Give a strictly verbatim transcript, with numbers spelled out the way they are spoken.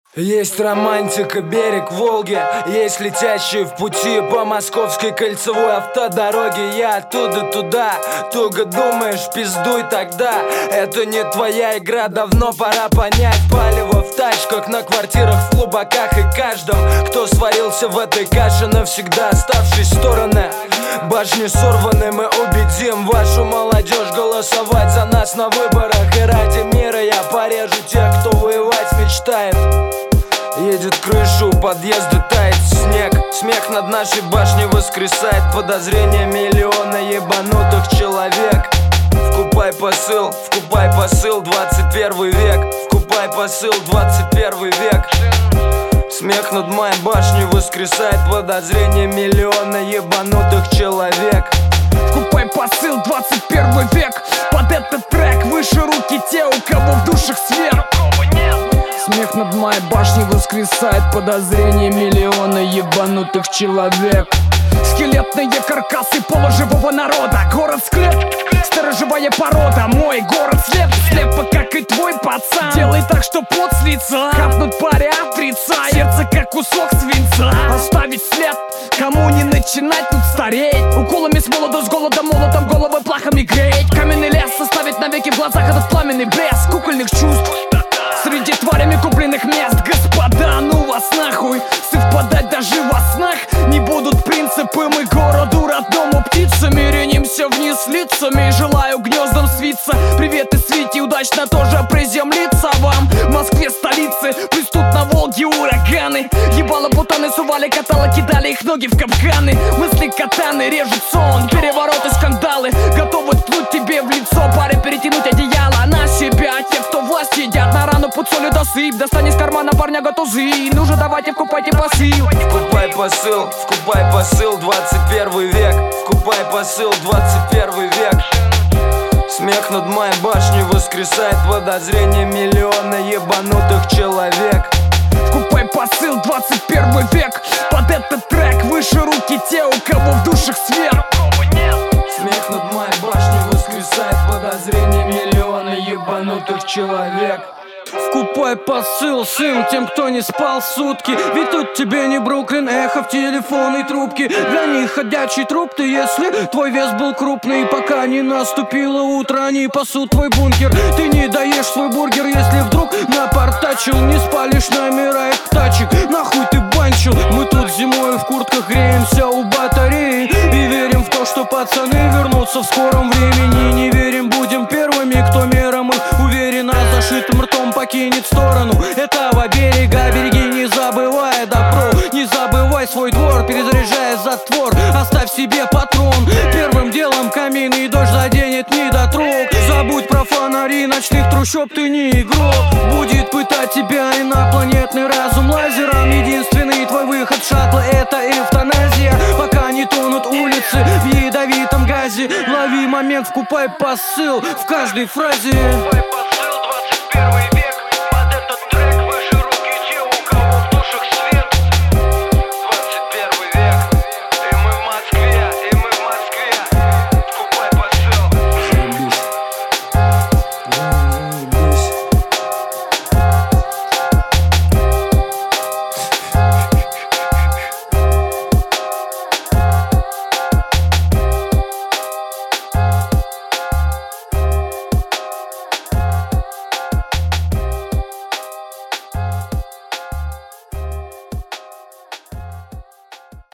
Есть романтика, берег Волги, есть летящие в пути по московской кольцевой автодороге. Я оттуда туда, туго думаешь, пиздуй тогда. Это не твоя игра, давно пора понять. Палево в тачках, на квартирах, в клубаках и каждом, кто сварился в этой каше, навсегда оставшись в стороны. Башни сорваны, мы убедим вашу молодежь голосовать за нас на выборах. И ради мира я порежу тех, кто воевать мечтает. Едет крышу, подъезды, тает снег. Смех над нашей башней воскресает. Подозрение миллиона ебанутых человек. Вкупай посыл, вкупай посыл, двадцать первый век. Вкупай посыл, двадцать первый век. Смех над моей башней воскресает. Подозрение миллиона ебанутых человек. Вкупай посыл, двадцать первый век. Под этот трек выше руки те, у кого в душах свет. Смех над моей башней воскресает. Подозрение миллиона ебанутых человек. Скелетные каркасы полуживого народа. Город-склеп, сторожевая порода. Мой город слеп, слепо, как и твой пацан. Делай так, что пот с лица хапнут паре отрицай. Сердце, как кусок свинца. Оставить след, кому не начинать тут стареть. Уколами с молоду, с голодом, молотом головы плахами греть. Каменный лес составить навеки в глазах этот пламенный блеск кукольных чувств среди тварями купленных мест. Господа, ну вас нахуй, совпадать даже во снах не будут принципы. Мы городу родному птицами ринемся вниз лицами. Желаю гнездам свиться. Привет и свите, удачно тоже приземлиться вам. В Москве, столице, пусть тут на Волге ураганы. Ебало бутаны, сували, катало, кидали их ноги в капканы. Мысли катаны, режут сон, перевороты, скандалы. Готовы ткнуть тебе в лицо, паре перетянуть одеяло на себя. Те, кто власть едят, на рану под солью досыпь. Достань из кармана парня готузы. Ну же давайте вкупайте посыл. Вкупай посыл, вкупай посыл, двадцать первый век. Вкупай посыл, двадцать первый век. Смех над моей башней воскресает. Подозрение миллиона ебанутых человек. Вкупай посыл, двадцать первый век. Под этот трек выше руки те, у кого в душах свет. Смех над моей башней воскресает. Подозрение миллиона ебанутых человек. Вкупай посыл, сын, тем, кто не спал сутки. Ведь тут тебе не Бруклин, эхо в телефонной трубке. Для них ходячий труп ты, если твой вес был крупный. Пока не наступило утро, они пасут твой бункер. Ты не доешь свой бургер, если вдруг напортачил. Не спалишь номера их тачек, нахуй ты банчил. Мы тут зимой в куртках греемся у батареи и верим в то, что пацаны вернутся в скором времени. Не верим, будем первыми, кто мером их уверенно зашитым ртом покинет сторону этого берега. Береги, не забывай добро, не забывай свой двор, перезаряжая затвор, оставь себе патрон. Первым делом каменный дождь заденет недотрог. Забудь про фонари ночных трущоб, ты не игрок. Будет пытать тебя инопланетный разум лазером. Единственный твой выход шаттла — это эвтаназия. Пока не тонут улицы в ядовитом газе, лови момент, вкупай посыл в каждой фразе. Вкупай посыл, двадцать первый век.